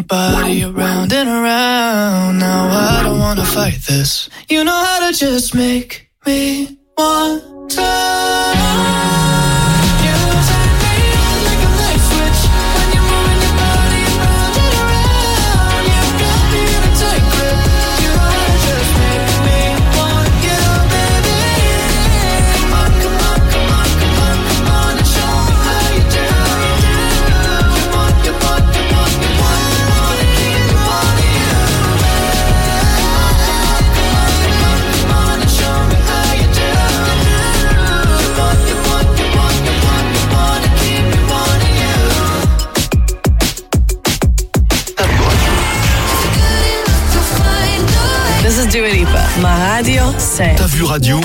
body around and around. Now I don't wanna fight this. You know how to just make me want to. This is Dua Lipa. Ma radio, c'est... T'as vu radio?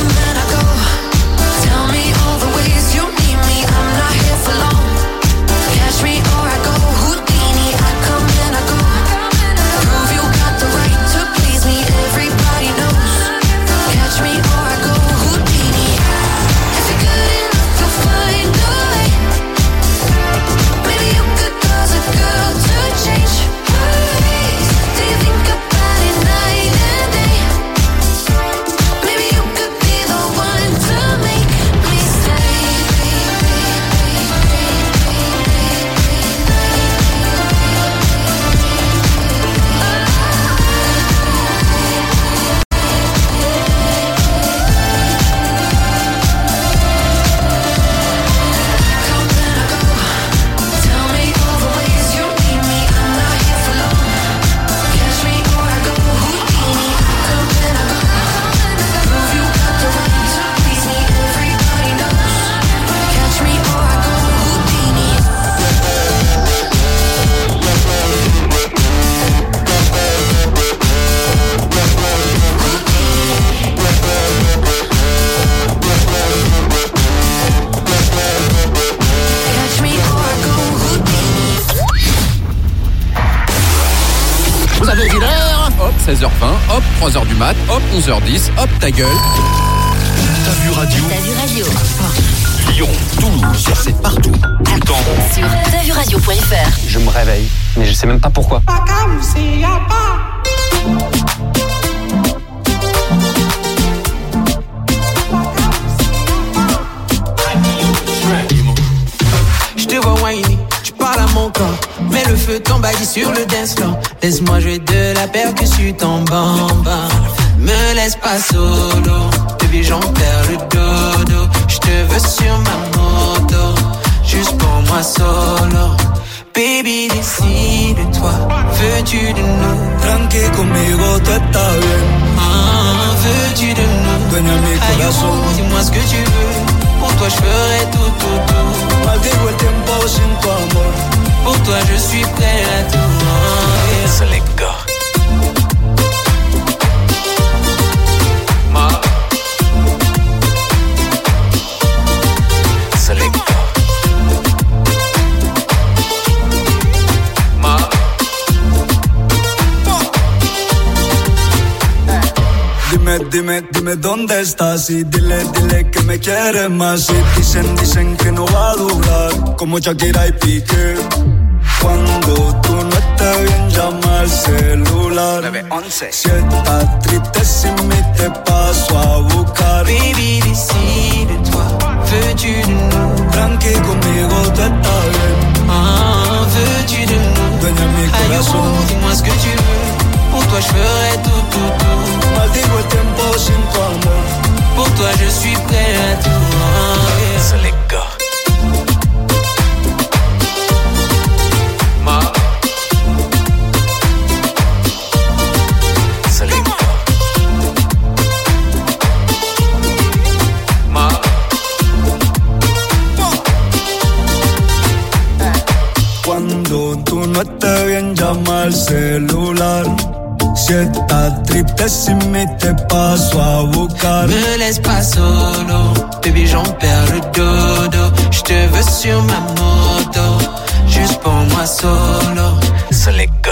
Vous avez vu l'heure? Hop, 16h20, hop, 3h du mat, hop, 11h10, hop, ta gueule. T'as vu radio? T'as vu radio? Lyon, Toulouse, c'est partout, tout le temps. Sur t'asvuradio.fr. Je me réveille, mais je sais même pas pourquoi. Je te vois whiny, tu parles à mon corps. Mets le feu, t'emballe sur le dance floor. Laisse-moi jouer de la percussion en bamba. Me laisse pas solo, baby j'en perds le dodo. Je te veux sur ma moto, juste pour moi solo. Baby décide-toi, veux-tu de nous? Tranqui conmigo, tú estás bien. Veux-tu de nous? Dueña mi corazón. Dis-moi ce que tu veux, pour toi je ferai tout, tout, tout. Maldigo el tiempo sin tu amor. Pour toi je suis prêt à tout. C'est les gars. C'est les gars. Dime dónde estás y dile que me quieres más. Y dicen que no va a durar como Shakira y Piqué. Cuando tú no estés bien llama al celular. 911. Si estás triste sin mí te paso a buscar. Baby décide-toi, veux-tu de nous? Tranqui conmigo tú estás bien. Veux-tu de nous? Dueña mi corazón. Dis-moi ce que tu veux, pour toi je ferai tout, tout, tout. Maldigo el tiempo sin tu amor. Pour toi je suis prêt à tout. C'est les gars. C'est les gars. Cuando tú no estés bien llama al celular. Si estás triste sin mí te paso a buscar. Me laisse pas solo, baby j'en perds le dodo. Je te veux sur ma moto, juste pour moi solo. C'est les gars.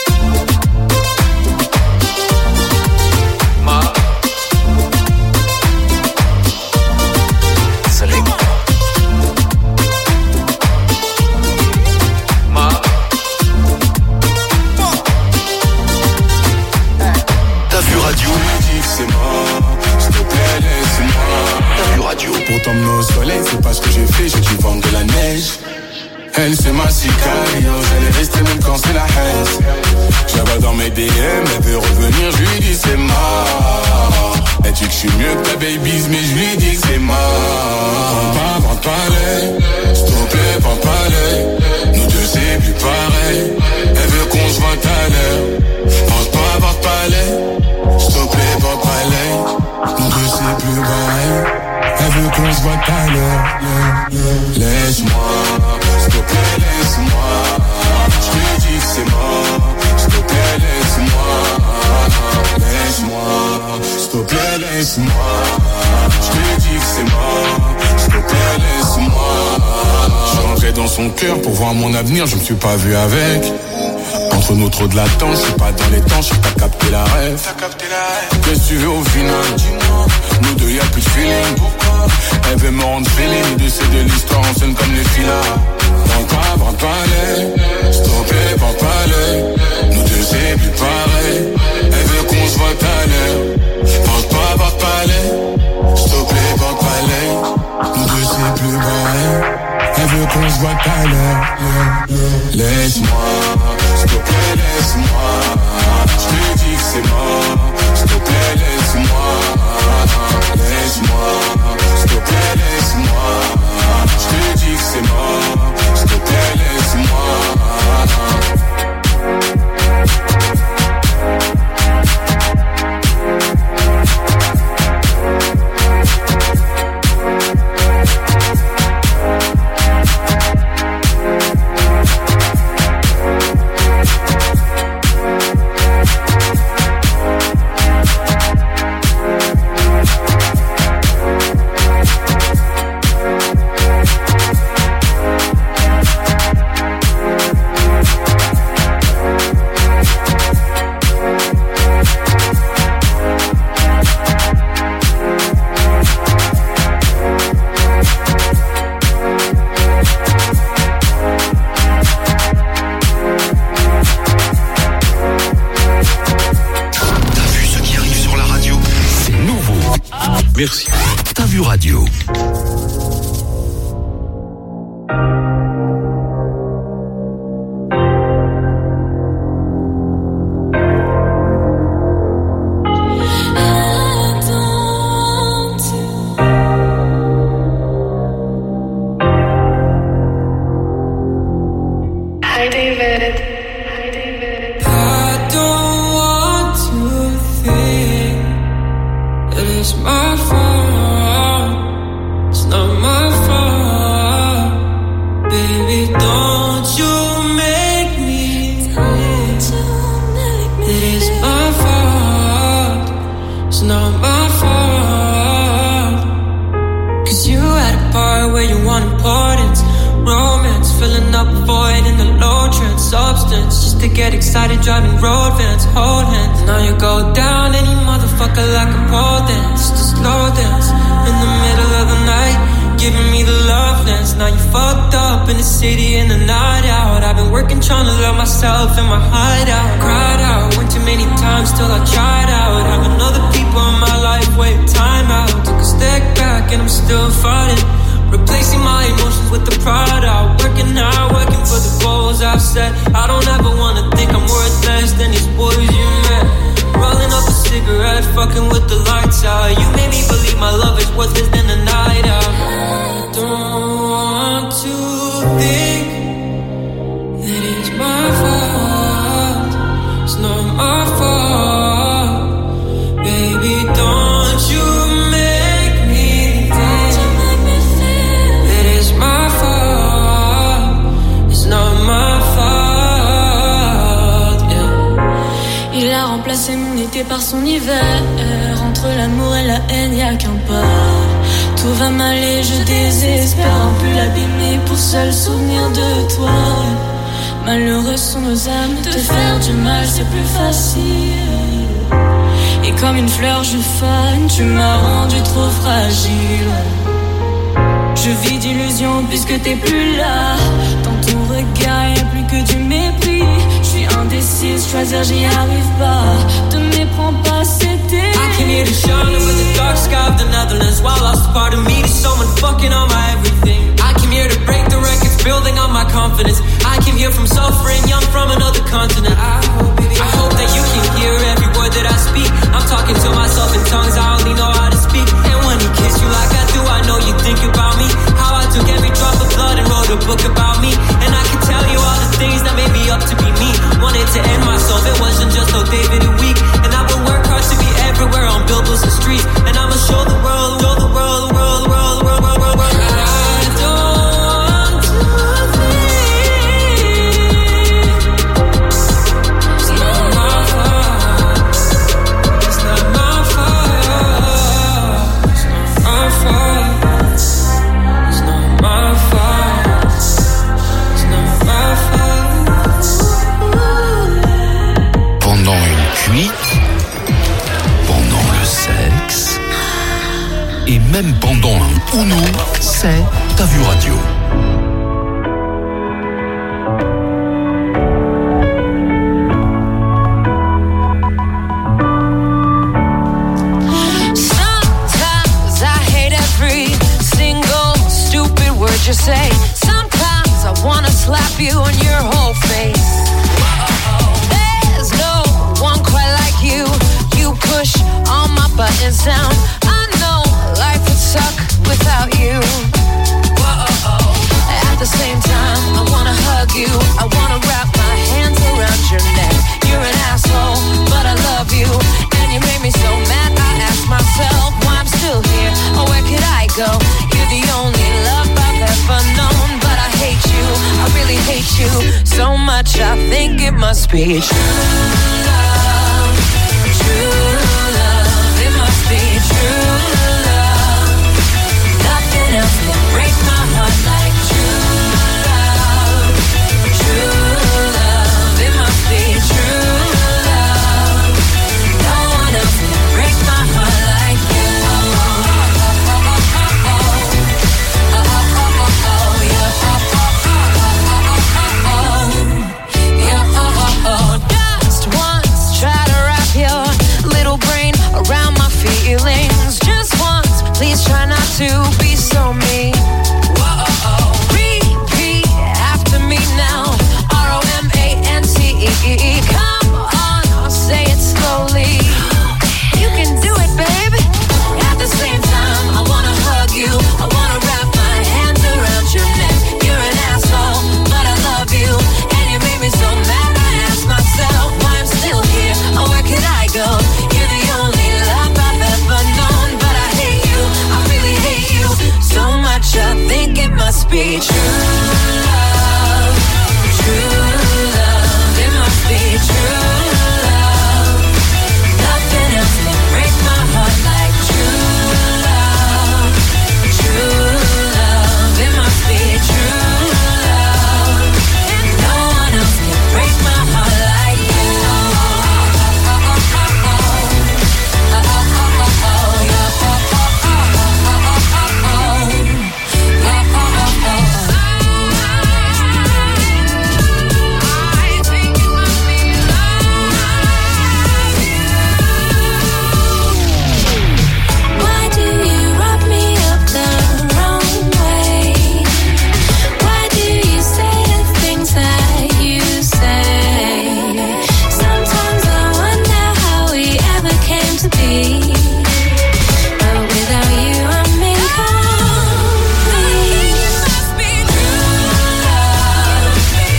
C'est les gars. pour t'emmener au soleil. C'est pas ce que j'ai fait, j'ai dû vendre de la neige. Elle c'est ma sicario, j'allais rester même quand c'est la haine. J'avais dans mes DM, elle veut revenir, je lui dis c'est mort. Elle dit que je suis mieux que ta baby's, mais je lui dis que c'est mort. Vends pas l'œil, s'il te plaît, vends pas l'œil. Nous deux c'est plus pareil, elle veut qu'on se voit à l'heure. Vends pas l'œil, s'il te plaît, vends pas l'œil. Nous deux c'est plus pareil, elle veut qu'on se voit à l'heure. Laisse-moi, s'il te plaît, laisse-moi. Je lui dis que c'est mort. S'il te plaît, laisse-moi. Laisse-moi, s'il te plaît, laisse-moi. Je lui dis que c'est mort. S'il te plaît, laisse-moi. Je suis rentré dans son cœur pour voir mon avenir, je me suis pas vu avec. Entre nous trop de latence, je suis pas dans les temps, je pas capté la rêve. Qu'est-ce que tu veux au final? Dis-moi. Nous deux y'a plus de feeling. Pourquoi? Elle veut me rendre feeling. De c'est de l'histoire en scène comme les filas. Vends pas l'œil, s'il te plaît, vends pas l'œil. Nous deux c'est plus pareil. Elle veut qu'on se voit à l'heure. Vends pas l'œil, s'il te plaît, vends pas l'œil. Nous deux c'est plus pareil. Elle veut qu'on se voit à l'heure. Laisse-moi, s'il te plaît, laisse-moi. Je lui dis que c'est mort. S'il te plaît, laisse-moi. Laisse-moi, s'il te plaît, laisse-moi. Je lui dis que c'est mort. S'il te plaît, laisse-moi. Merci. T'as vu radio. Hi David. It's my fault, it's not my fault. Baby, don't you make me think it is my fault, it's not my fault. Cause you had a part where you want importance, romance, filling up a void in the low trend, substance, just to get excited, driving road vans, hold hands. Now you go down any motherfucker like a pole dance, just slow dance in the middle of the night, giving me the love dance. Now you fucked up in the city in the night out. I've been working trying to love myself in my hideout. Cried out, went too many times till I tried out. Having other people in my life wait time out. Took a step back and I'm still fighting, replacing my emotions with the pride out. Working hard, working for the goals I've set. I don't ever wanna think I'm worth less than these boys you met. Rolling up a cigarette, fucking with the lights out. You made me believe my love is worth less than a night out. I don't want to think that it's my fault, it's not my fault. Baby, don't you make me think that it's my fault, it's not my fault, yeah. Il a remplacé mon été par son hiver. Entre l'amour et la haine, y'a qu'un pas. Tout va mal et je désespère. Plus l'abîmer pour seul souvenir de toi. Malheureux sont nos âmes, te faire du mal c'est plus facile. Et comme une fleur je fane, tu m'as rendu trop fragile. Je vis d'illusions puisque t'es plus là. Dans ton regard y'a plus que du mépris. Je suis indécise, choisir j'y arrive pas. Te méprends pas, c'était. I can hear the shining with the dark sky of the Netherlands. While I lost a part of me to someone Pour nous, c'est T'as vu radio. You say sometimes I wanna slap you on your whole face. There's no one quite like you. You push all my buttons down. I know life would suck without you. At the same time, I wanna hug you. I wanna wrap my hands around your neck. You're an asshole, but I love you. And you made me so mad, I ask myself why I'm still here. Or where could I go? You're the only love I've ever known, but I hate you, I really hate you so much, I think it must be true love, it must be true love, nothing else can break my heart like true love, it must be true love, no one else can break my heart like you. Just once, try to wrap your little brain around my feelings. Just once, please try not to be so mean. Repeat after me now. ROMANCE. Come on, I'll say it slowly. You can do it, baby. At the same time, I wanna hug you. I wanna wrap my hands around your neck. You're an asshole, but I love you. And you made me so mad, I ask myself why I'm still here. Oh, where could I go? You're the only love I've ever known, but I hate you, I really hate you so much, I think it must be true love, it must be true love, nothing else can break my heart like true love, it must be true love, and no one else can break my heart like you. Why do you rub me up the wrong way? Why do you say the things that you say? Sometimes I wonder how we ever came to be. But without you, I'm incomplete. It must be true love,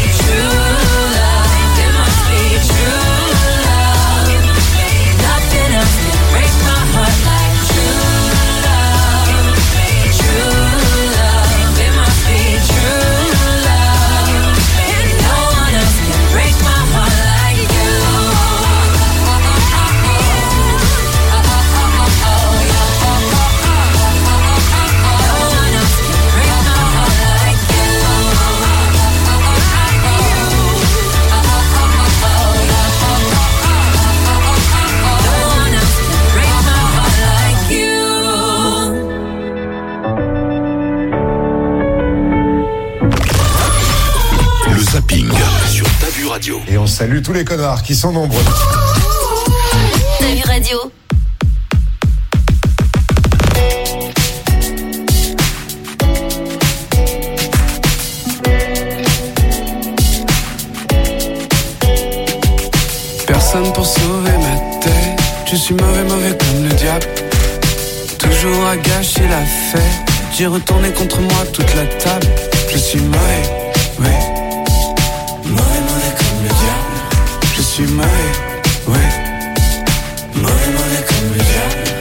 it must be true love. Nothing else can break my heart like true love, it must be true love. And no one else can break my heart like you. Le zapping sur T'as vu radio. Et on salue tous les connards qui sont nombreux. T'as vu radio? Personne pour sauver ma tête. Je suis mauvais, mauvais comme le diable. Toujours à gâcher la fête. J'ai retourné contre moi toute la table. Je suis mauvais, ouais. Mauvais, mauvais comme le diable. Je suis mauvais, ouais. Mauvais, mauvais comme le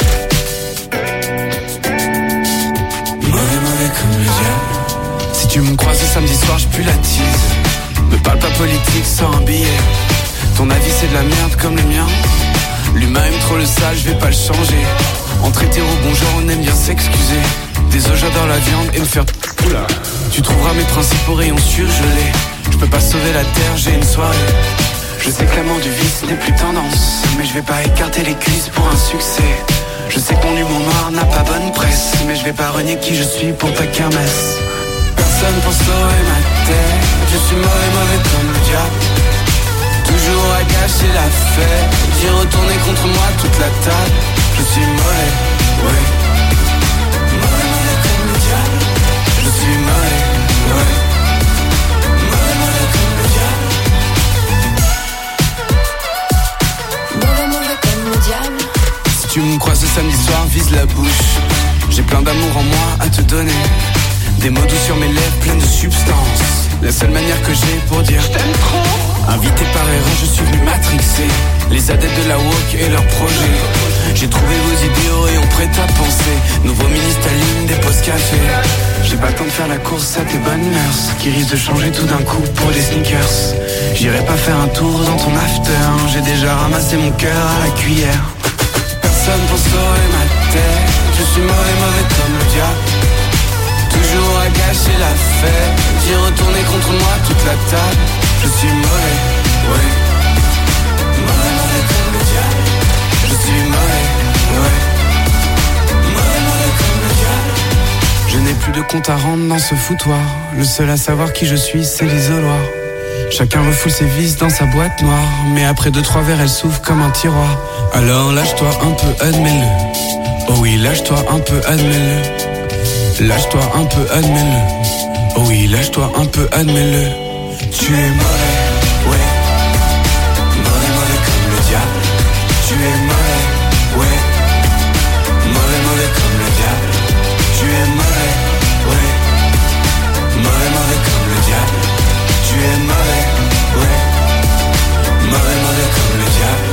diable. Mauvais, mauvais comme le diable. Si tu me croises samedi soir, je pue la tease. Me parle pas politique sans un billet. Ton avis c'est de la merde comme le mien. L'humain aime trop le sale, je vais pas le changer. Entre hétéro, bonjour, on aime bien s'excuser. Désolé, j'adore la viande et me faire... Oula. Tu trouveras mes principes au rayon surgelé. Je peux pas sauver la terre, j'ai une soirée. Je sais que l'amour du vice n'est plus tendance, mais je vais pas écarter les cuisses pour un succès. Je sais que mon humour noir n'a pas bonne presse, mais je vais pas renier qui je suis pour ta kermesse. Personne pour sauver ma tête, je suis mauvais comme le diable. Toujours à gâcher la fête, j'ai retourné contre moi toute la table. Je suis mauvais, ouais. Mauvais comme le diable. Je suis mauvais, ouais. Mauvais comme le diable. Mauvais comme le diable. Si tu me croises ce samedi soir, vise la bouche. J'ai plein d'amour en moi à te donner. Des mots doux sur mes lèvres pleines de substance. La seule manière que j'ai pour dire je t'aime trop. Invité par erreur, je suis venu matrixer les adeptes de la woke et leurs projets. J'ai trouvé vos idées au rayon prêt à penser. Nouveau mini-Staline, des pauses café. J'ai pas le temps de faire la course à tes bonnes mœurs qui risquent de changer tout d'un coup pour des sneakers. J'irai pas faire un tour dans ton after. J'ai déjà ramassé mon cœur à la cuillère. Personne pour sauver ma tête. Je suis mauvais comme le diable. Toujours à gâcher la fête. J'ai retourné contre moi toute la table. Je suis mauvais, ouais. Mauvais comme le diable. Je suis mauvais, ouais. Mauvais comme le diable. Je n'ai plus de compte à rendre dans ce foutoir. Le seul à savoir qui je suis, c'est l'isoloir. Chacun refoule ses vis dans sa boîte noire. Mais après 2-3 verres, elle s'ouvre comme un tiroir. Alors lâche-toi un peu, admets-le. Oh oui, lâche-toi un peu, admets-le. Lâche-toi un peu, admets-le. Oh oui, lâche-toi un peu, admets-le. Tu es mauvais, ouais. Mauvais comme le diable. Tu es mauvais, ouais. Mauvais comme le diable. Tu es mauvais, ouais. Mauvais comme le diable. Tu es mauvais, ouais. Mauvais comme le diable.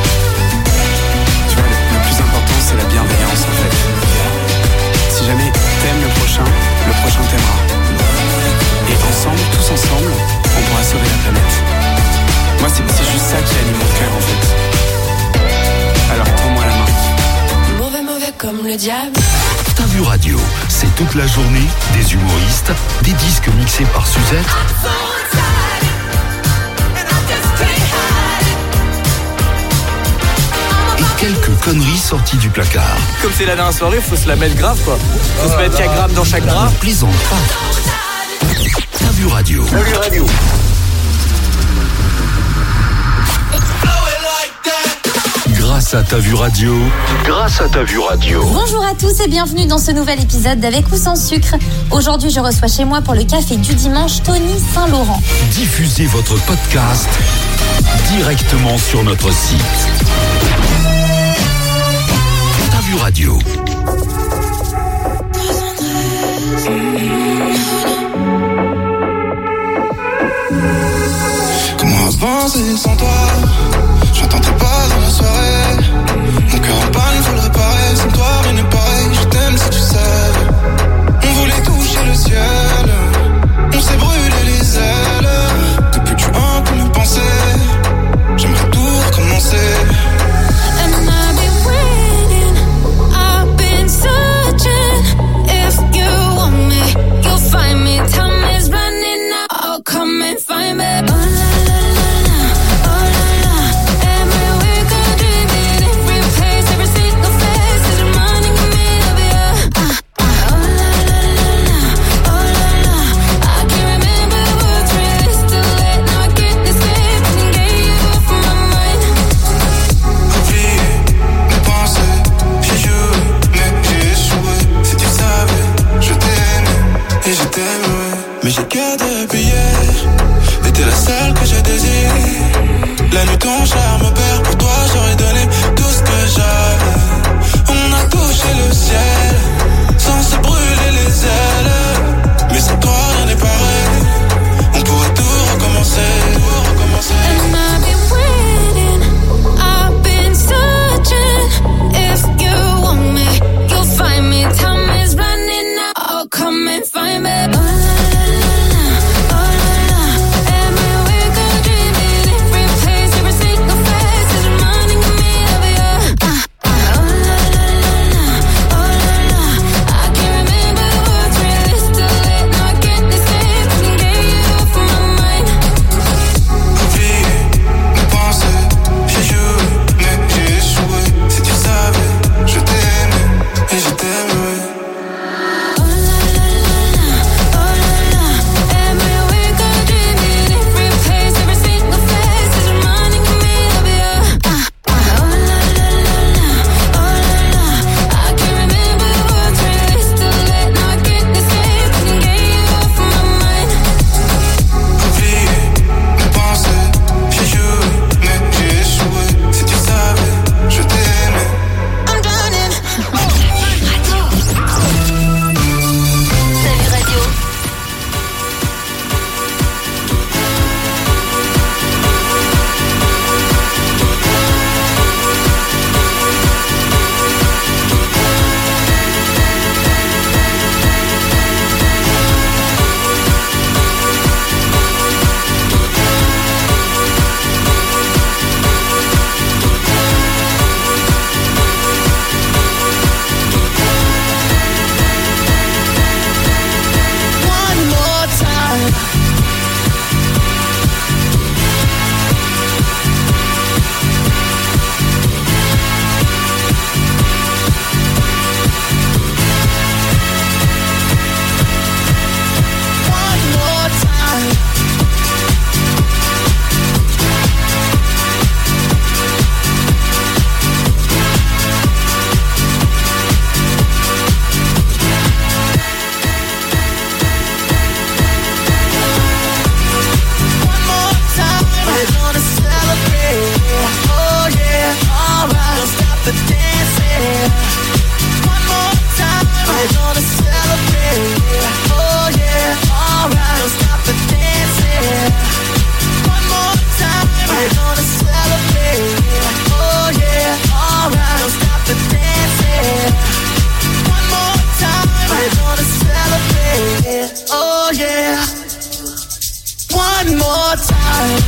Tu vois, le plus important c'est la bienveillance en fait. Si jamais t'aimes le prochain t'aimera. Et ensemble, tous ensemble, on pourra sauver la planète. Moi c'est juste ça qui anime mon cœur en fait. Alors prends-moi la main. Mauvais comme le diable. T'as vu radio, c'est toute la journée, des humoristes, des disques mixés par Suzette et quelques conneries sorties du placard. Comme c'est la dernière soirée, faut se la mettre grave quoi. Faut se mettre 4 grammes dans chaque drap. Ne plaisante pas. T'as vu radio. T'as vu radio. Grâce à T'as vu radio. Grâce à T'as vu radio. Bonjour à tous et bienvenue dans ce nouvel épisode d'Avec ou sans sucre. Aujourd'hui, je reçois chez moi pour le café du dimanche Tony Saint-Laurent. Diffusez votre podcast directement sur notre site. T'as vu radio. Comment avancer sans toi? J'entendais pas dans la soirée. Mon cœur en panne, faut le réparer. Sans toi, rien n'est pareil. Je t'aime si tu savais. On voulait toucher le ciel. On s'est brûlé les ailes. Depuis que tu as un peu me penser. J'aimerais tout recommencer. And I've been waiting, I've been searching. If you want me, you'll find me. Time is running out, I'll come and find me. Mais j'ai que depuis hier. Et t'es la seule que je désire. La nuit ton charme perd. Pour toi j'aurais donné tout ce que j'avais. On a touché le ciel sans se brûler les ailes. Mais sans toi rien n'est pareil. On pourrait tout recommencer. And I've been waiting, I've been searching. If you want me, you'll find me. Time is running out, I'll come and find me. One more time.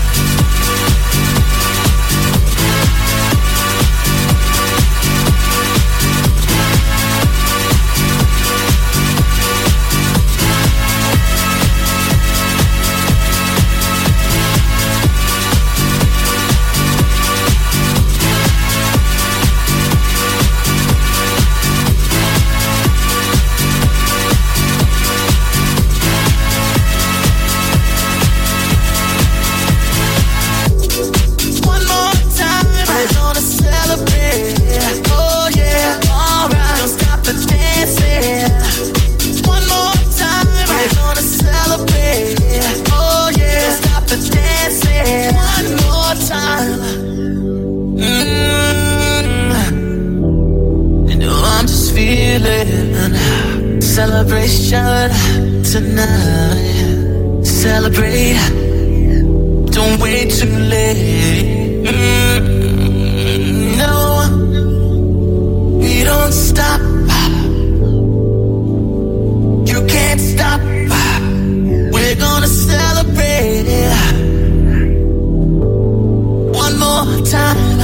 Celebration tonight. Celebrate. Don't wait too late. No, we don't stop. You can't stop. We're gonna celebrate. One more time.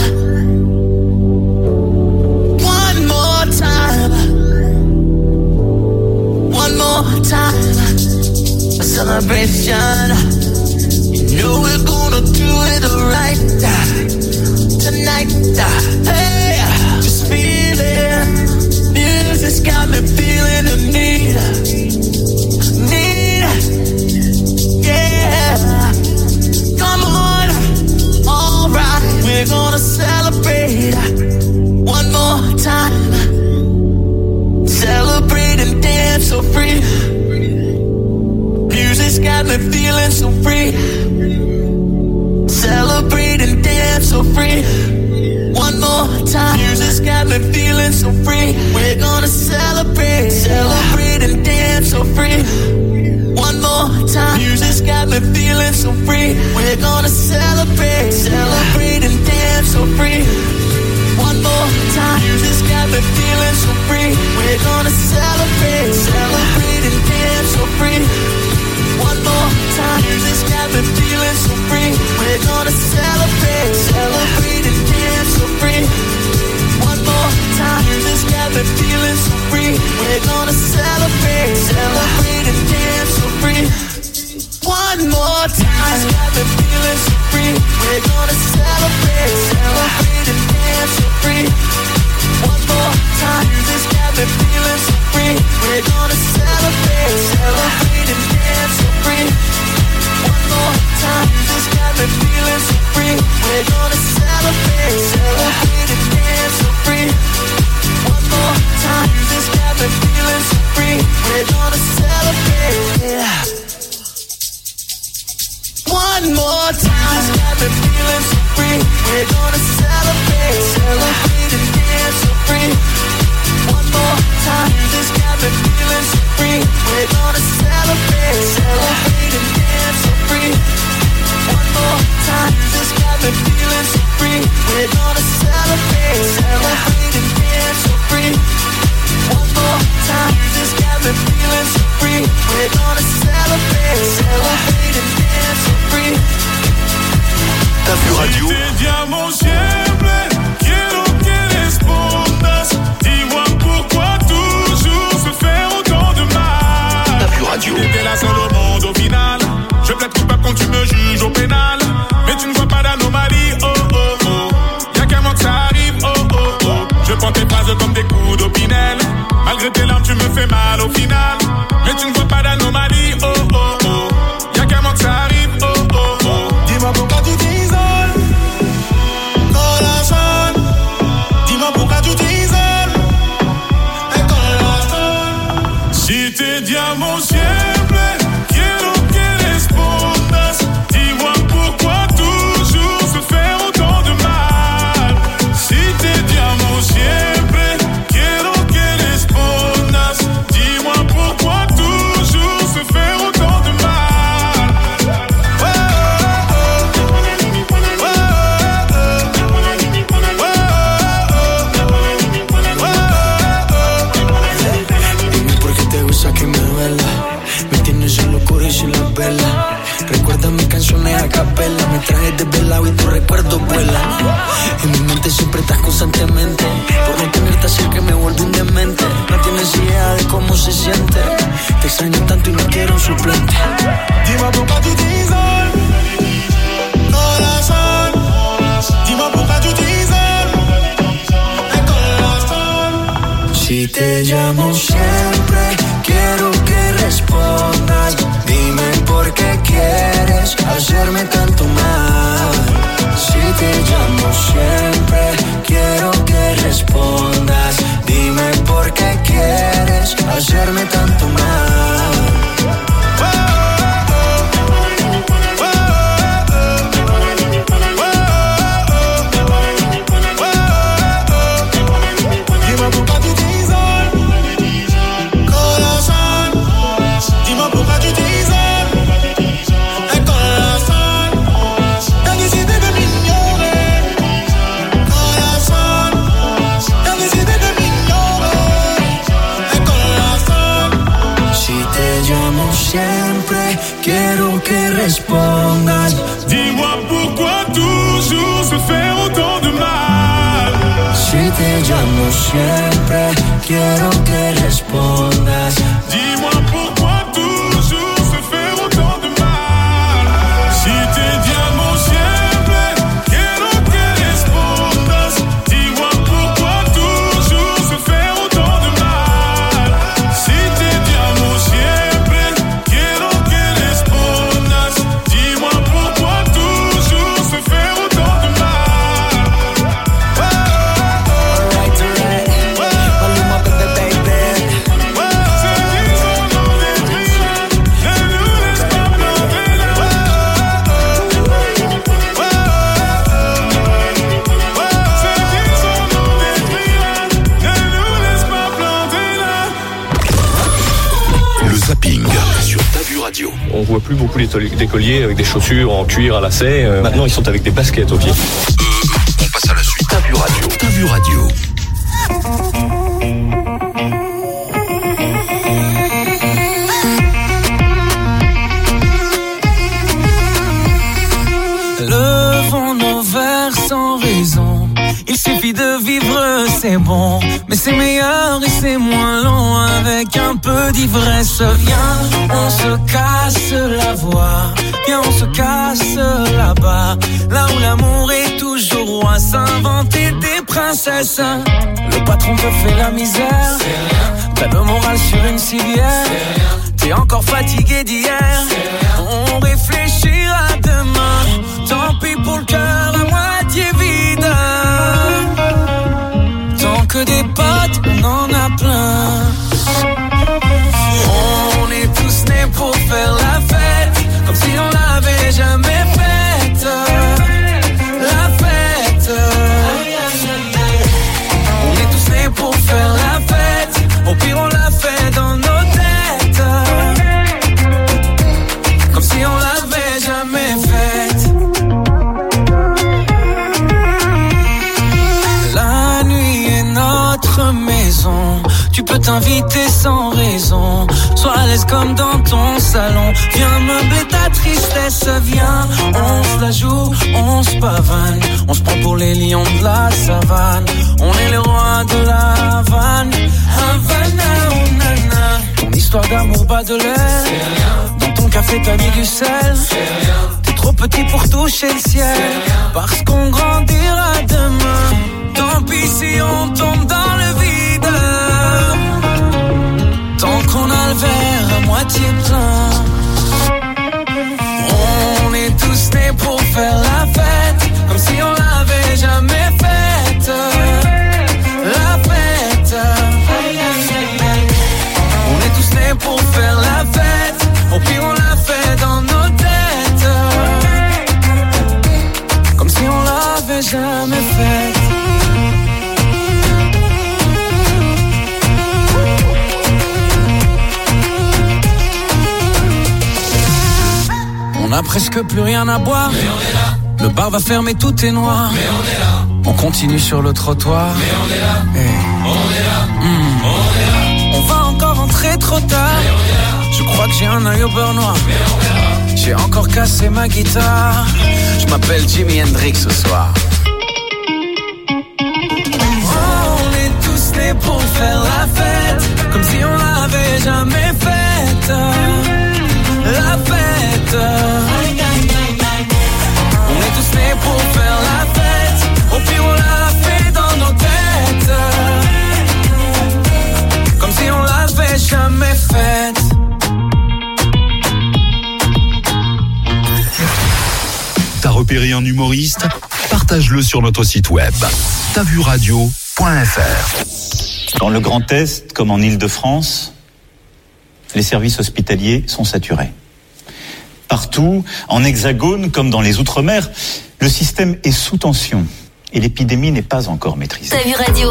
One more time. One more time, a celebration. You know we're gonna do it right tonight. Hey, just feel it. Music's got me feeling the need. Yeah, come on, alright. We're gonna celebrate one more time. Celebrate and dance so free. Music's got me feeling so free. Celebrate and dance so free. One more time. Music's got me feeling so free. We're gonna celebrate. Celebrate and dance so free. One more time. Music's got me feeling so free. We're gonna celebrate. Celebrate and dance so free. One more time. Music's got me feeling so free. We're gonna celebrate. Celebrate and dance so free. One more time. Music's got me feeling so free. We're gonna celebrate. Celebrate and dance so free. One more time. Music's got me feeling so free. We're gonna celebrate. Celebrate and dance so free. One more time. Music's got me feeling so free. We're gonna celebrate. Celebrate and dance so free. One more time. Music's got me feeling so free. We're gonna celebrate. Celebrate and dance so free. One more time. Music's got me feeling so free. We're gonna celebrate. Celebrate and dance so free. One more time. Music's got me feeling so free. We're gonna celebrate. One more time. Music's got me feeling so free. We're gonna celebrate. Celebrate and dance so free. One more time. Music's got me feeling so free. We're gonna celebrate. Celebrate and dance so free. One more time. Music's got me feeling so free. We're gonna celebrate. Celebrate and dance so free. One more time. Music's got me feeling so free. We're gonna celebrate. Celebrate and dance so free. T'as vu radio? Si te llamo siempre, quiero que respondas. Dis-moi pourquoi toujours se faire autant de mal. T'as vu radio? T'étais la seule au monde au final. Je plaide coupable quand tu me juges au pénal. Mais tu ne vois pas d'anomalie, oh oh oh. Y'a qu'un moment que ça arrive, oh oh oh. Je prends tes phrases comme des coups d'opinel. Malgré tes larmes, tu me fais mal au final. Mais tu ne vois pas d'anomalie, oh oh oh. Y'a qu'un moment que ça arrive, oh oh oh. Dis-moi pourquoi tu t'isoles. Corazon. Dis-moi pourquoi tu t'isoles. Corazon. Si te llamo siempre, quiero que respondas. Dis-moi pourquoi toujours se faire autant de mal. Si te llamo siempre, quiero que respondas. Dis-moi pourquoi toujours se faire autant de mal. Oh, oh, oh. Dime por qué te gusta que me duela. Me tienes en locura y sin la vela. suplente. Dis-moi pourquoi tu t'isoles, corazón. Dis-moi pourquoi tu t'isoles, corazón. Si te llamo siempre, quiero que respondas. Dime por qué quieres hacerme tanto mal. Si te llamo siempre, quiero que respondas. Dime por qué quieres hacerme tanto mal. Dis-moi pourquoi tu t'isoles, corazón. Dis-moi pourquoi tu t'isoles, corazón. T'as décidé de m'ignorer, corazón. T'as décidé de m'ignorer, corazón. Si te llamo siempre, quiero que respondas. Dis-moi pourquoi toujours se faire autant de mal. Si te llamo siempre, quiero que respondas. Dis-moi pourquoi toujours se faire autant de mal. Si te llamo siempre, quiero que respondas. Dis-moi pourquoi toujours se faire autant de mal. Si te llamo siempre, quiero que respondas. Dis-moi pourquoi toujours se faire autant de mal. Le zapping sur Ta Vue Radio. On voit plus beaucoup d'écoliers avec des chaussures en cuir à lacets. Maintenant, ils sont avec des baskets aux pieds. On passe à la suite. Ta Vue Radio. Ta Vue Radio. Levons nos verres sans raison. Il suffit de vivre, c'est bon. Mais c'est meilleur et c'est moins long avec un peu d'ivresse. Viens, on se casse la voix. Viens, on se casse là-bas. Là où l'amour est toujours roi. S'inventer des princesses. Le patron te fait la misère. T'as le moral sur une civière. T'es encore fatigué d'hier. On réfléchira demain. Tant pis pour le cœur à moitié vide. Tant que des potes, on en a plein. On est tous nés pour faire la fête, comme si on l'avait jamais faite. La fête. On est tous nés pour faire la fête. Au pire on l'a fait dans nos têtes, comme si on l'avait jamais faite. La nuit est notre maison. Tu peux t'inviter sans raison. Sois à l'aise comme dans ton salon. Viens meubler ta tristesse. Viens, on se la joue, on se pavane. On se prend pour les lions de la savane. On est les rois de la Havane. Havana, oh nana. Ton histoire d'amour bat de l'air. Dans ton café t'as mis du sel. T'es trop petit pour toucher le ciel. Parce qu'on grandira demain. Tant pis si on tombe dans le vide. Tant qu'on a le verre à moitié plein. On est tous nés pour faire la fête, comme si on l'avait jamais faite. La fête. On est tous nés pour faire la fête. Au pire on l'a fait dans nos têtes, comme si on l'avait jamais faite. On a presque plus rien à boire. Mais on est là. Le bar va fermer, tout est noir. Mais on est là. On continue sur le trottoir. Mais on est là. Hey. On est là. On est là. On va encore rentrer trop tard. Mais on est là. Je crois que j'ai un œil au beurre noir. Mais on est là. J'ai encore cassé ma guitare. Je m'appelle Jimi Hendrix ce soir. On est tous nés pour faire la fête, comme si on l'avait jamais faite. repérer un humoriste? Partage-le sur notre site web tavuradio.fr. Dans le Grand Est, comme en Île-de-France, les services hospitaliers sont saturés. Partout, en Hexagone comme dans les Outre-mer, le système est sous tension et l'épidémie n'est pas encore maîtrisée. T'as vu radio?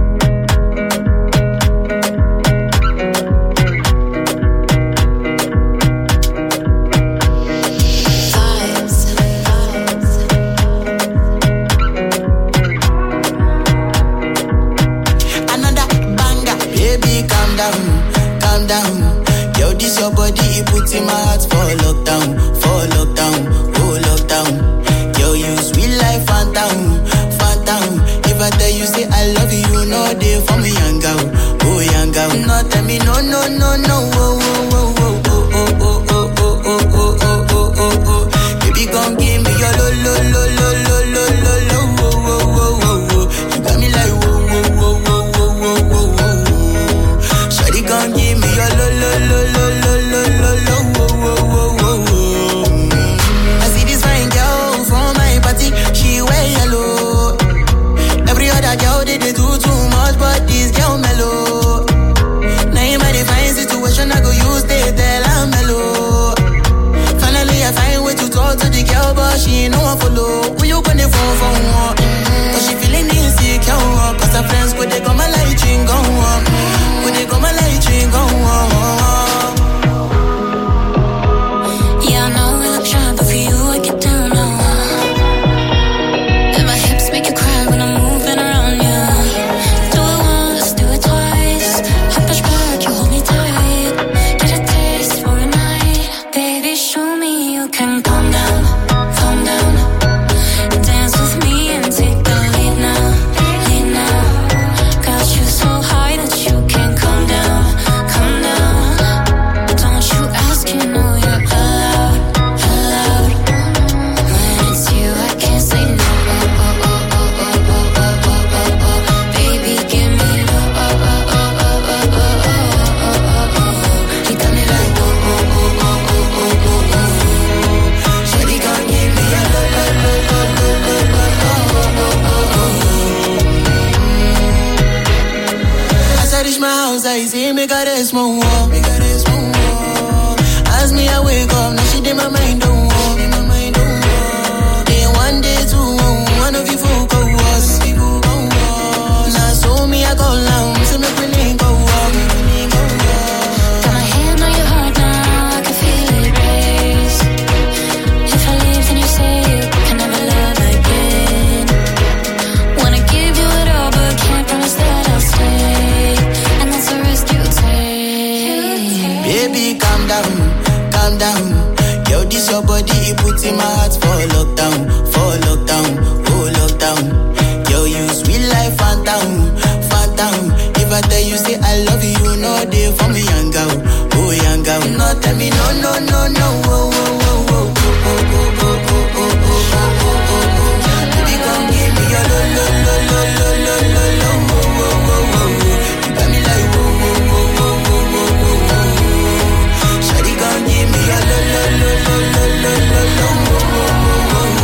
Your body, it puts in my heart for lockdown, oh lockdown. Yo, you sweet life, phantom, phantom. If I tell you say I love you, you know they for me, young girl, oh young girl. No, tell me no, no, no, no, oh, oh, oh, oh, oh, oh, oh, oh, oh, oh, oh, oh, oh, oh. Baby, come give me your lo, lo, lo, lo, lo, lo, lo, lo, oh, oh, oh, oh, oh. You got me like whoa, whoa, whoa, whoa, whoa, whoa, whoa, whoa. Shawty, come give me your lo, lo, lo, lo. They do too much, but this girl mellow. Now in my fine situation, I go use they tell I'm mellow. Finally, I find way to talk to the girl, but she ain't no one follow. Who you gonna phone for one? Cause she feeling insecure, cause her friends could they come my light ring go on. Could they come my light ring go on. Yeah, I know we look shy, but for you I get down low. And my hips make you cry when I'm moving around. I say make her rest more, make her rest more. As me I wake up, now she did my mind don't walk, in my mind don't walk. Day one, day two, one of you folk go was, now so me I go long, so me we link go walk, got my hand on your heart now, I can feel it race. If I leave, then you say you can never love again. Wanna give you it all, but can't promise that I'll stay. Baby, calm down, calm down. Yo, this your body, it puts in my heart for lockdown, oh lockdown. Yo, you sweet life, phantom, phantom. If I tell you say I love you, you know they for me, young girl, oh young girl. No, tell me no, no, no, no, oh, oh, oh, oh, oh, oh, oh, oh, oh, oh, oh. Baby, come give me your lo, lo, lo, lo, lo, lo, lo, lo, oh, oh, oh, oh. You got me like whoa, whoa, whoa, whoa, whoa, whoa, whoa. Shawty, come give me your lo, lo, lo, lo, lo, lo, lo, lo, oh, oh, oh, oh.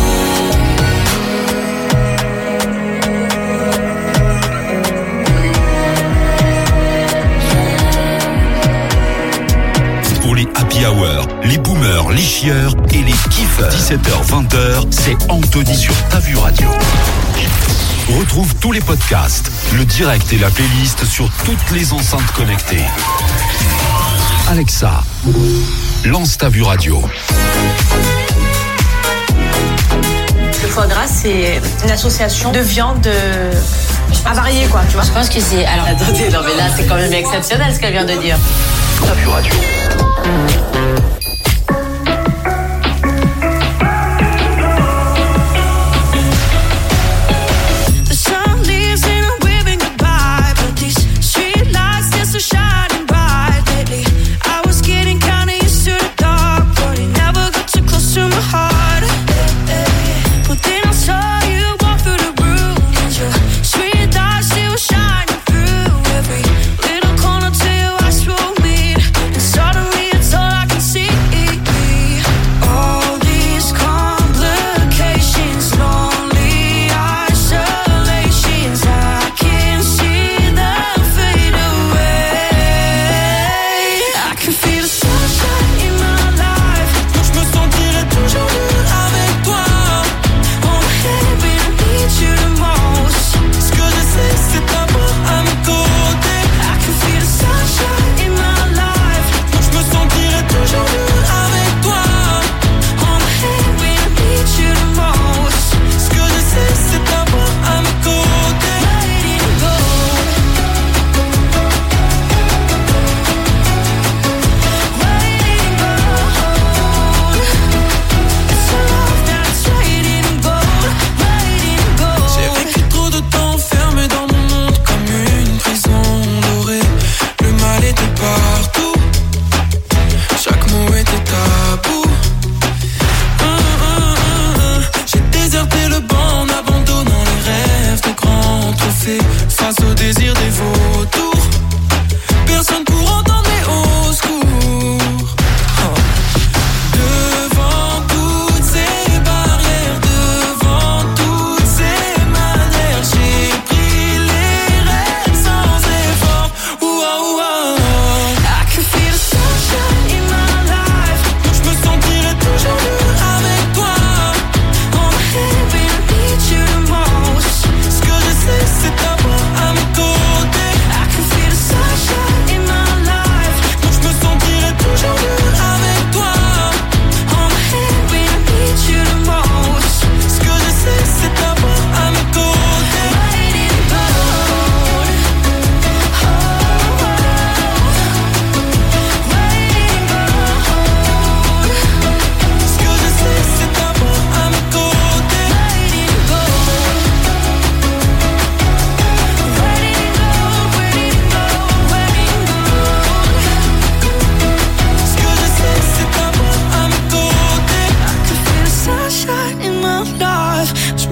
Pour les happy hour, les boomers, les chieurs et les kiffeurs. 17h-20h, c'est Anthony sur Ta Vu Radio. Retrouve tous les podcasts, le direct et la playlist sur toutes les enceintes connectées. Alexa, lance Ta Vu Radio. Le foie gras, c'est une association de viande avariée, quoi, tu vois. Je pense que c'est... Alors, attendez, non mais là, c'est quand même exceptionnel ce qu'elle vient de dire. Ta Vu Radio. Suddenly it's all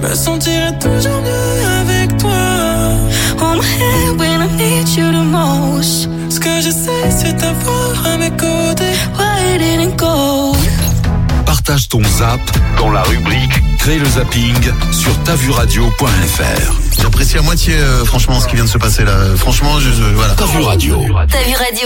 me sentirai toujours mieux avec toi. On my head when I need you the most. Ce que je sais, c'est t'avoir à mes côtés. Why it didn't go? Partage ton zap dans la rubrique Crée le zapping sur tavuradio.fr. J'apprécie à moitié, franchement, ce qui vient de se passer là. Franchement, voilà. T'as vu radio. T'as vu radio.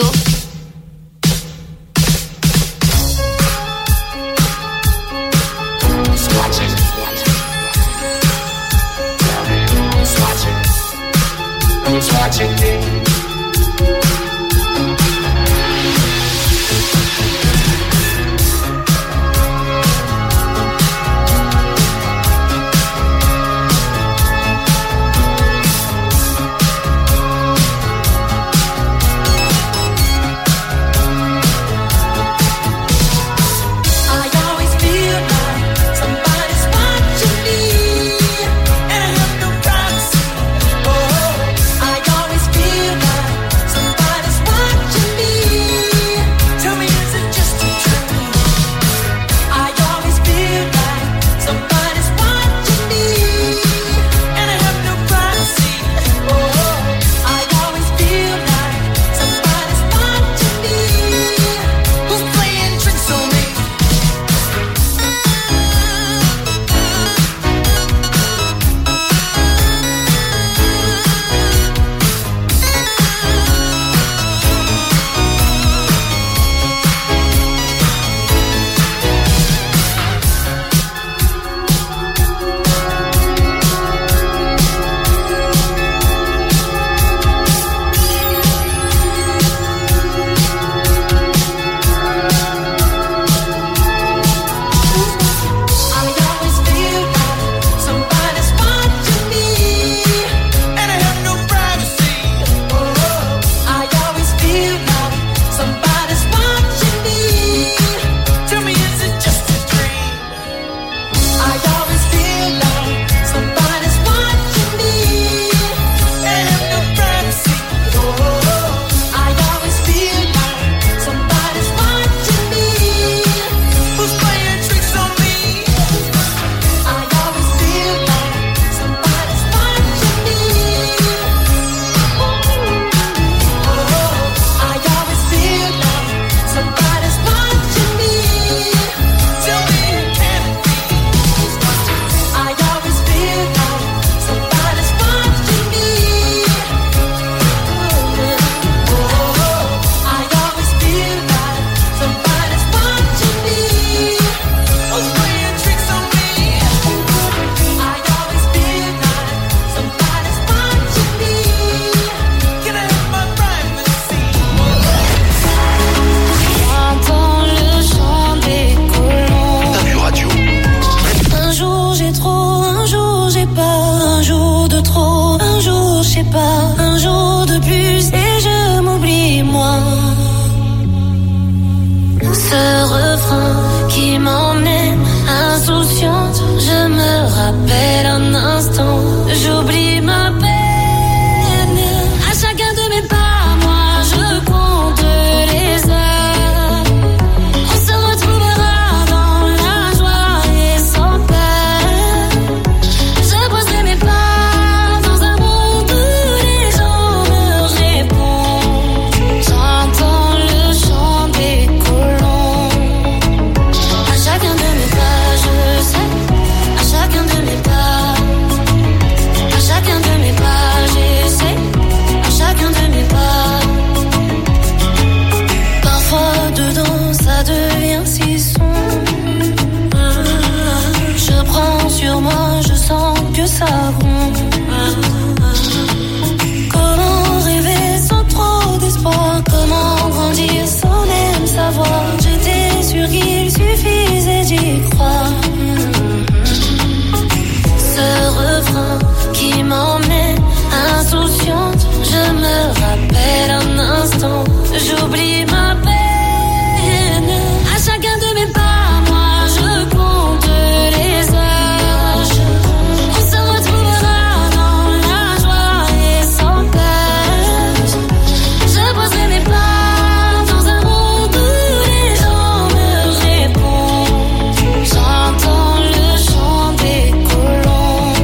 J'entends le chant des colons.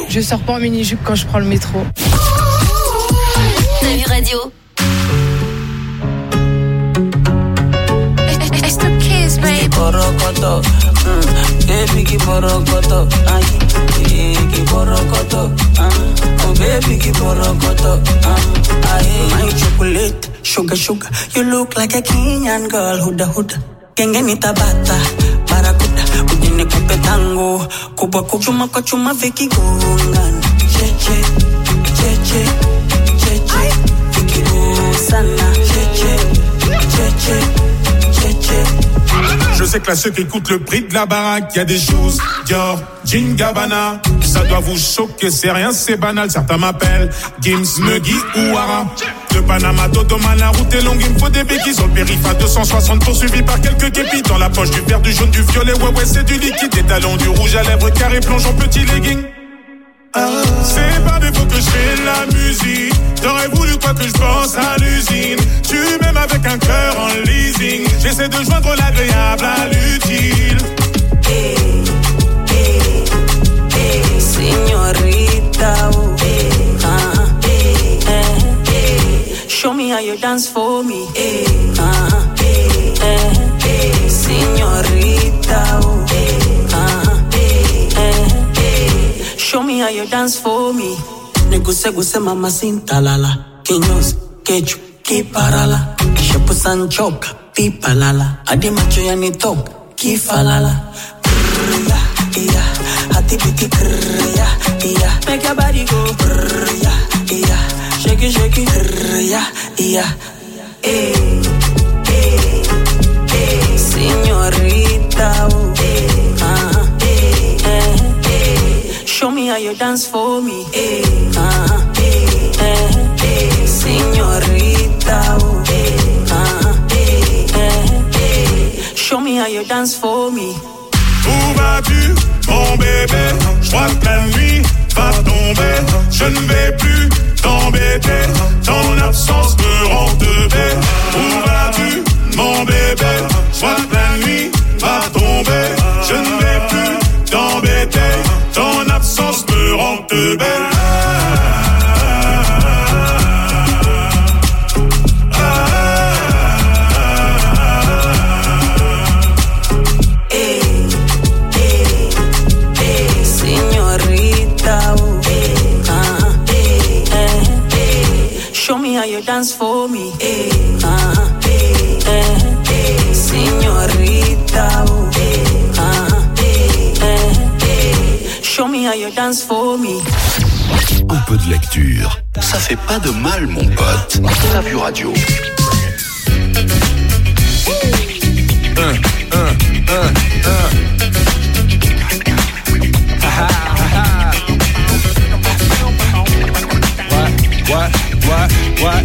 Je sors pas en mini-jupe quand je prends le métro. Tavu Radio. It's the kids, baby. Borokoto, baby, borokoto, ay, borokoto, oh baby, borokoto, ay, my chocolate, sugar, you look like a Kenyan girl, huda, gengeni tabata, barakuda, ujine kupe tango, kubwa chuma kwa chuma veki gongan, cheche, veki sana, cheche. Je sais que là ceux qui écoutent le prix de la baraque, y a des choses, Dior, Jean Gabbana. Ça doit vous choquer, c'est rien, c'est banal. Certains m'appellent Gims, Muggy ou Ara. De Panama, Dodoma, la route est longue, il me faut des béquilles. Sur le périph' à 260 poursuivi par quelques képis. Dans la poche du vert, du jaune, du violet, ouais, c'est du liquide. Des talons, du rouge à lèvres, carré, plonge en petit legging. C'est pas défaut que je fais de la musique. T'aurais voulu quoi que je pense à l'usine. Tu m'aimes avec un cœur en leasing. J'essaie de joindre l'agréable à l'utile. Señorita, show me how you dance for me. Señorita, show me how you dance for me. Neguse mama sintalala, kinyos, kechu, kiparala, shepu sanchoka, pipalala, adi macho yanitoka, kifalala. Yeah, hati biti yeah, make your body go yeah, shake it yeah, señorita, show me how you dance for me, señorita, show me how you dance for me. Où vas-tu, mon bébé? Je crois que la nuit va tomber. Je ne vais plus t'embêter. Ton absence me rend de bête. Où vas-tu, mon bébé? Je crois que la nuit va tomber. Je ne vais plus t'embêter. Ton absence me rend de bête. How you dance for me, señorita, show me how you dance for me. Un peu de lecture, ça fait pas de mal, mon pote. T'as vu radio. What?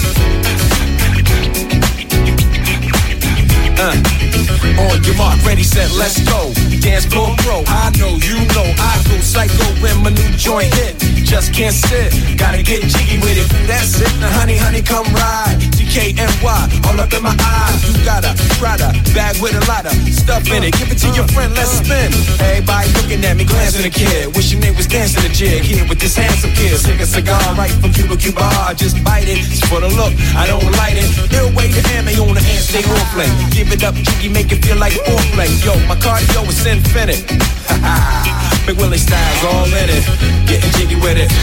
On your mark, ready, set, let's go. Dance floor pro, I know, you know, I go psycho when my new joint hit. Just can't sit, gotta get jiggy with it. That's it, now honey, come ride. DKNY, all up in my eyes. You got a Prada bag with a lot of stuff in it. Give it to your friend, let's spin. Everybody looking at me, glancing a kid. Wishing they was dancing a jig here with this handsome kid. Stick a cigar right from Cuba Cuba. Just bite it, it's for the look, I don't light it. Ill way to ammo on the hand, stay on play. Give it up, jiggy, make it feel like foreplay. Yo, my cardio is infinite. Big Willie style's all in it. Getting jiggy with it.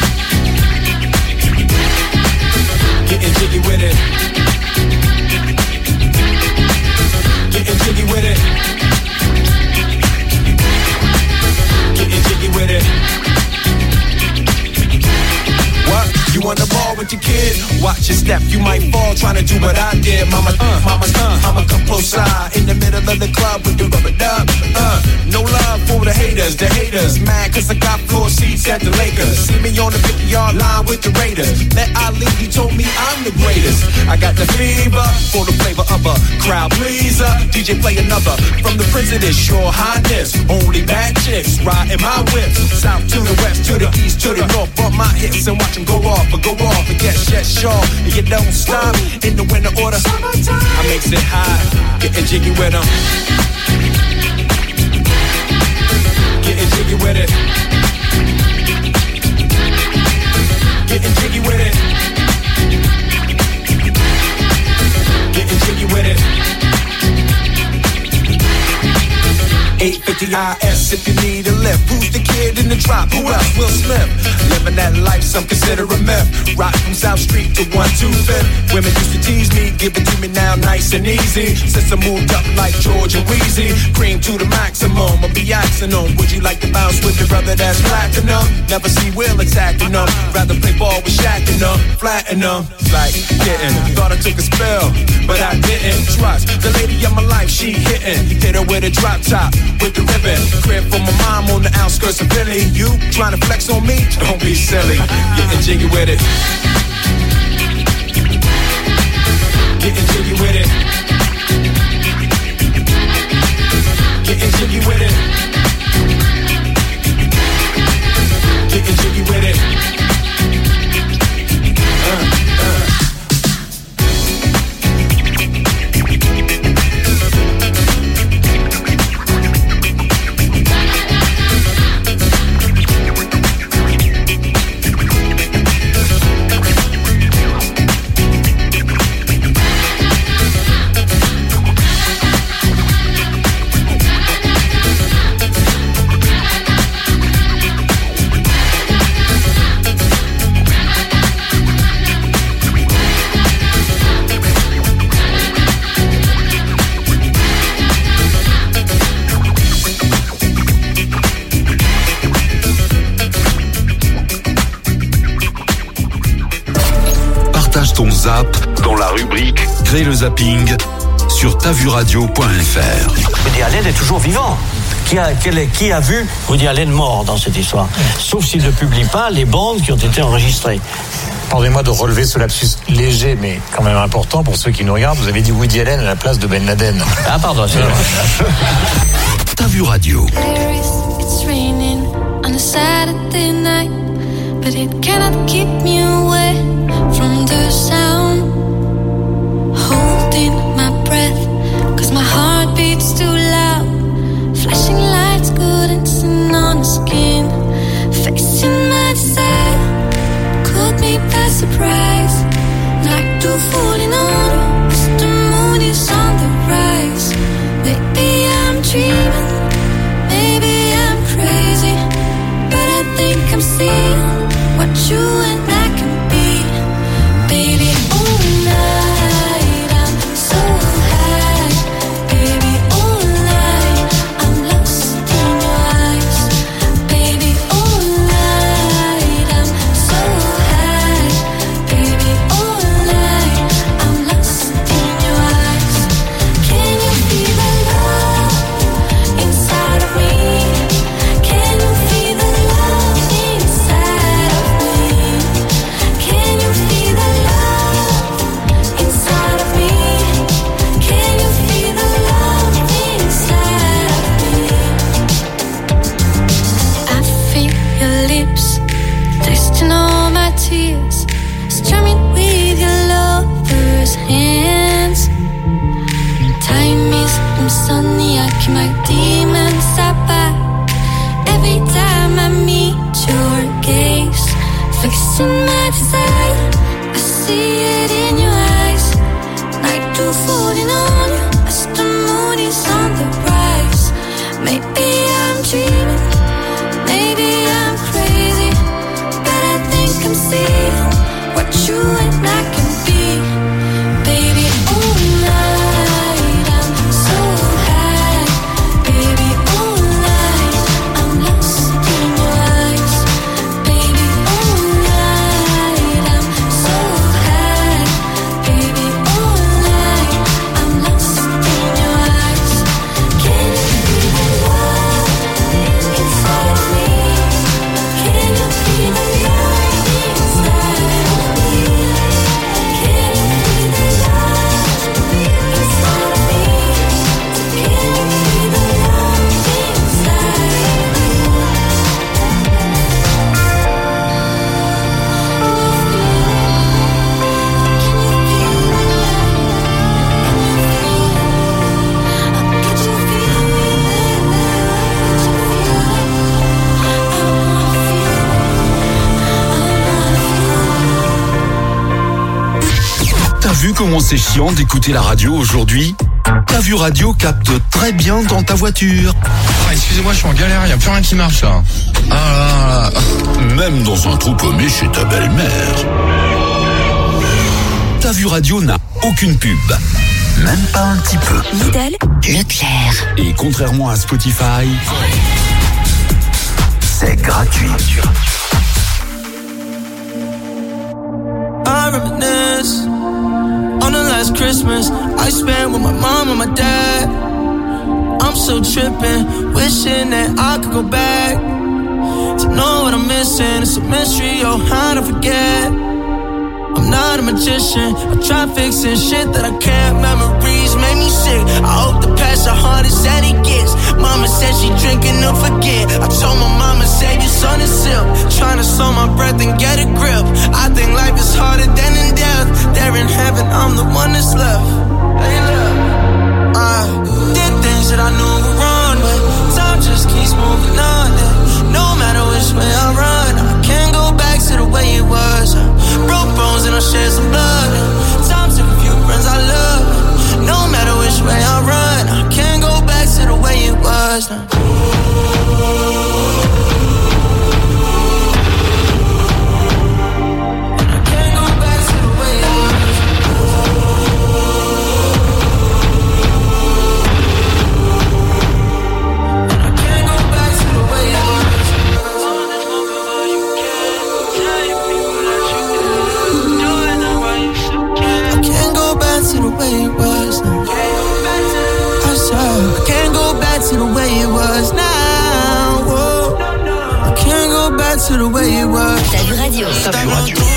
Getting jiggy with it. Getting jiggy with it. Getting jiggy with it. What? You on the ball with your kid? Watch your step, you might fall trying to do what I did. Mama, I'ma come close side in the middle of the club with the rubber dub. No love for the haters mad cause I got floor seats at the Lakers. See me on the 50-yard line with the Raiders. Met Ali, he told me I'm the greatest. I got the fever for the flavor of a crowd pleaser. DJ play another from the Prince of this Your Highness. Only bad chicks riding my whip. South to the west, to the east, to the north. Bump my hips and watch them go off and get shit sharp. And you don't stop in the winter order. I makes it high, getting jiggy with them. Getting jiggy with it. Getting jiggy with it. Getting jiggy with it. 850 IS if you need a lift. Who's the kid in the drop? Who else? Will Smith. Living that life, some consider a myth. Rock from South Street to 125th. Women used to tease me, give it to me now nice and easy. Since I moved up like George and Wheezy, cream to the maximum. I'll be asking them, would you like to bounce with your brother that's platinum? Never see Will attacking them. Rather play ball with Shaq and them, flatten them. Like getting, thought I took a spell, but I didn't. Trust the lady of my life, she hitting. Hit her with a drop top. With the ribbon, crib for my mom on the outskirts of Philly. You trying to flex on me? Don't be silly. Getting jiggy with it. Getting jiggy with it. Getting jiggy with it. Getting jiggy with it. Ton zap dans la rubrique Crée le zapping sur tavuradio.fr. Woody Allen est toujours vivant. Qui a vu Woody Allen mort dans cette histoire? Sauf s'il ne publie pas les bandes qui ont été enregistrées. Pardonnez-moi de relever ce lapsus léger, mais quand même important pour ceux qui nous regardent. Vous avez dit Woody Allen à la place de Ben Laden. Ah pardon, c'est vrai. T'as vu radio. It's raining on a Saturday night, but it cannot keep me away from the sound. Holding my breath, cause my heart beats too loud. Flashing lights couldn't sin on the skin. Facing my desire caught me by surprise. Like two falling on, the moon is on the rise. Maybe I'm dreaming, maybe I'm crazy, but I think I'm seeing what you and I can be. Baby, all night I'm so high. Baby, all night I'm lost in your eyes. Baby, all night I'm so high. Baby, all night I'm lost in your eyes. Can you feel the love inside of me? Can you feel the love inside of me? Can you feel the love inside of me? Can you feel the love inside of me? I feel your lips tasting all my tears, strumming with your lover's hands. Time is sunny, I keep my demons at bay. Every time I meet your gaze, fixing my desire, I see it in your eyes. Like two falling on you, as the moon is on the rise. Maybe I'm dreaming, maybe I'm crazy, but I think I'm seeing what you and I can be. Baby, all night I'm so high. Baby, vu comment c'est chiant d'écouter la radio aujourd'hui ? T'as vu Radio capte très bien dans ta voiture. Ah, excusez-moi, je suis en galère, y a plus rien qui marche là. Ah là là. Même dans un trou paumé chez ta belle-mère. T'as vu Radio n'a aucune pub. Même pas un petit peu. Lidl, Leclerc. Et contrairement à Spotify, c'est gratuit. I reminisce on the last Christmas I spent with my mom and my dad. I'm still tripping, wishing that I could go back to know what I'm missing. It's a mystery, oh, how to forget. I'm not a magician, I try fixing shit that I can't. Memories make me sick, I hope the past the hardest that it gets. Mama said she drinking to forget. I told my mama, save your son and sip. Trying to slow my breath and get a grip. I think life is harder than in death. There in heaven, I'm the one that's left. Hey, look, I did things that I knew were wrong, but time just keeps moving on. And no matter which way I run, I can't go back to the way it was. Broke bones and I shed some blood. Time took a few friends I love. No matter which way I run, I can't go back to the way it was now. To the way it was now. I swear I can't go back to the way it was now. Whoa. I can't go back to the way it was. T'as vu Radio.